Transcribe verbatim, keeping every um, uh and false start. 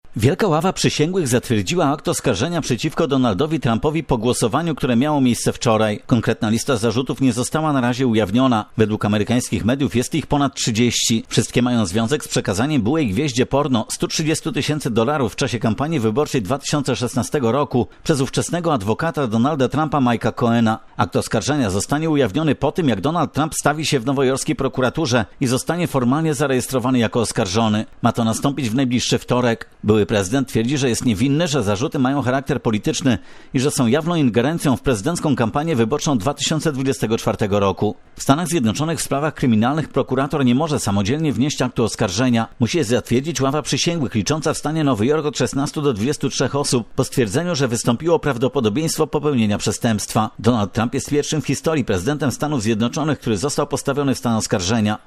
Wielka ława przysięgłych zatwierdziła akt oskarżenia przeciwko Donaldowi Trumpowi po głosowaniu, które miało miejsce wczoraj. Konkretna lista zarzutów nie została na razie ujawniona. Według amerykańskich mediów jest ich ponad trzydzieści. Wszystkie mają związek z przekazaniem byłej gwieździe porno stu trzydziestu tysięcy dolarów w czasie kampanii wyborczej dwa tysiące szesnastego roku przez ówczesnego adwokata Donalda Trumpa Mike'a Cohena. Akt oskarżenia zostanie ujawniony po tym, jak Donald Trump stawi się w nowojorskiej prokuraturze i zostanie formalnie zarejestrowany jako oskarżony. Ma to nastąpić w najbliższy wtorek. Były prezydent twierdzi, że jest niewinny, że zarzuty mają charakter polityczny i że są jawną ingerencją w prezydencką kampanię wyborczą dwa tysiące dwudziestego czwartego roku. W Stanach Zjednoczonych w sprawach kryminalnych prokurator nie może samodzielnie wnieść aktu oskarżenia. Musi je zatwierdzić ława przysięgłych, licząca w stanie Nowy Jork od szesnastu do dwudziestu trzech osób, po stwierdzeniu, że wystąpiło prawdopodobieństwo popełnienia przestępstwa. Donald Trump jest pierwszym w historii prezydentem Stanów Zjednoczonych, który został postawiony w stan oskarżenia.